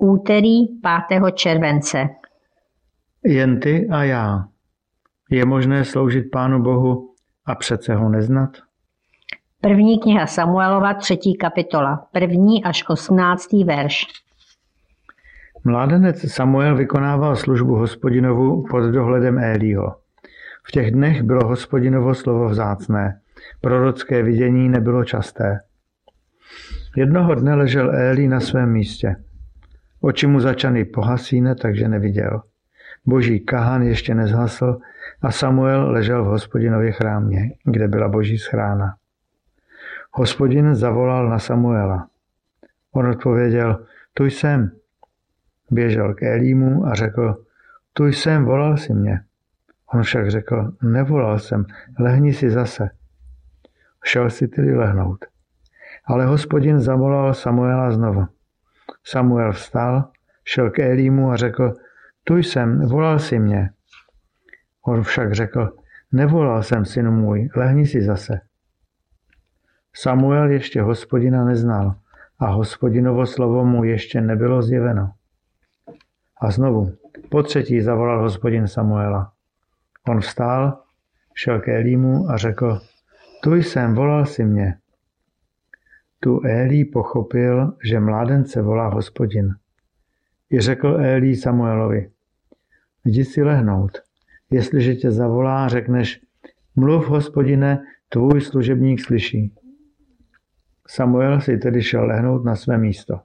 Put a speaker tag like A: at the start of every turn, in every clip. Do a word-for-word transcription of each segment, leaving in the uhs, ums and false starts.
A: úterý pátého července.
B: Jen ty a já. Je možné sloužit Pánu Bohu a přece ho neznat?
A: První kniha Samuelova, třetí kapitola, první až osmnáctý verš.
B: Mládenec Samuel vykonával službu Hospodinovu pod dohledem Élího. V těch dnech bylo Hospodinovo slovo vzácné. Prorocké vidění nebylo časté. Jednoho dne ležel Élí na svém místě. Oči mu začaly pohasíne, takže neviděl. Boží kahan ještě nezhasl a Samuel ležel v Hospodinově chrámě, kde byla Boží schrána. Hospodin zavolal na Samuela. On odpověděl, tu jsem. Běžel k Élímu a řekl, tu jsem, volal si mě. On však řekl, nevolal jsem, lehni si zase. Šel si tedy lehnout. Ale Hospodin zavolal Samuela znovu. Samuel vstal, šel k Élímu a řekl, tu jsem, volal si mě. On však řekl, nevolal jsem, synu můj, lehni si zase. Samuel ještě Hospodina neznal a Hospodinovo slovo mu ještě nebylo zjeveno. A znovu, po třetí zavolal Hospodin Samuela. On vstál, šel k Élímu a řekl, tu jsem, volal si mě. Tu Élí pochopil, že mládence volá Hospodin. I řekl Élí Samuelovi, jdi si lehnout. Jestliže tě zavolá, řekneš, mluv, Hospodine, tvůj služebník slyší. Samuel si tedy šel lehnout na své místo.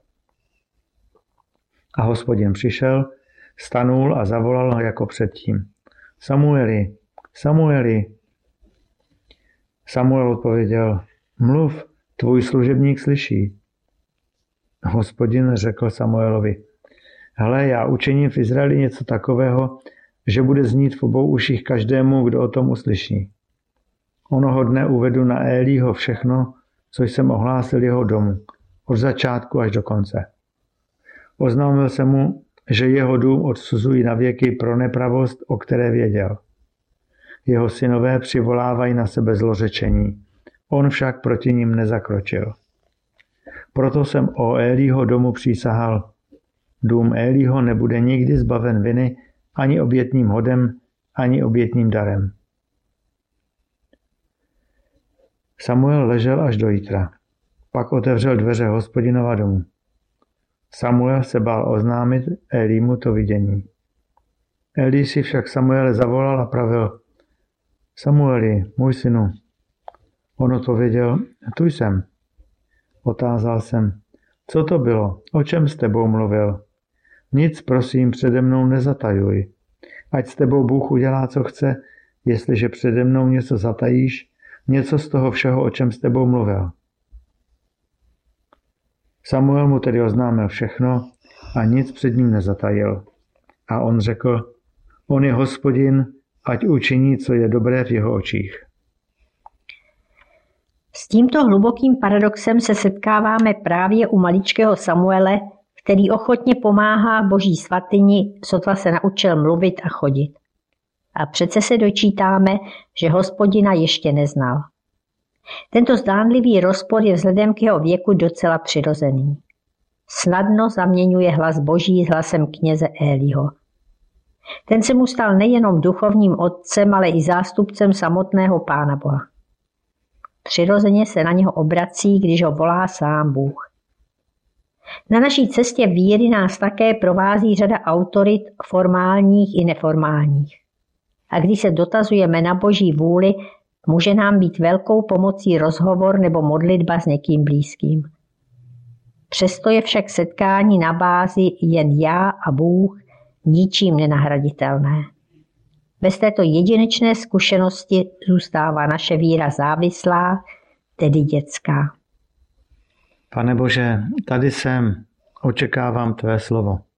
B: A Hospodin přišel, stanul a zavolal ho jako předtím. Samueli, Samueli. Samuel odpověděl, mluv, tvůj služebník slyší. Hospodin řekl Samuelovi, hele, já učiním v Izraeli něco takového, že bude znít v obou uších každému, kdo o tom uslyší. Onoho dne uvedu na Élího všechno, co jsem ohlásil jeho domu, od začátku až do konce. Oznámil jsem mu, že jeho dům odsuzují na věky pro nepravost, o které věděl. Jeho synové přivolávají na sebe zlořečení, on však proti nim nezakročil. Proto jsem o Élího domu přísahal, dům Élího nebude nikdy zbaven viny ani obětním hodem, ani obětním darem. Samuel ležel až do jítra. Pak otevřel dveře Hospodinova domu. Samuel se bál oznámit Élímu to vidění. Élí si však Samuele zavolal a pravil, Samueli, můj synu. On odpověděl, tu jsem. Otázal jsem, co to bylo, o čem s tebou mluvil? Nic, prosím, přede mnou nezatajuj. Ať s tebou Bůh udělá, co chce, jestliže přede mnou něco zatajíš, něco z toho všeho, o čem s tebou mluvil. Samuel mu tedy oznámil všechno a nic před ním nezatajil. A on řekl, on je Hospodin, ať učiní, co je dobré v jeho očích.
A: S tímto hlubokým paradoxem se setkáváme právě u maličkého Samuele, který ochotně pomáhá Boží svatyni, sotva se naučil mluvit a chodit. A přece se dočítáme, že Hospodina ještě neznal. Tento zdánlivý rozpor je vzhledem k jeho věku docela přirozený. Snadno zaměňuje hlas Boží s hlasem kněze Élího. Ten se mu stal nejenom duchovním otcem, ale i zástupcem samotného Pána Boha. Přirozeně se na něho obrací, když ho volá sám Bůh. Na naší cestě víry nás také provází řada autorit formálních i neformálních. A když se dotazujeme na Boží vůli, může nám být velkou pomocí rozhovor nebo modlitba s někým blízkým. Přesto je však setkání na bázi jen já a Bůh ničím nenahraditelné. Bez této jedinečné zkušenosti zůstává naše víra závislá, tedy dětská.
B: Pane Bože, tady jsem, očekávám tvé slovo.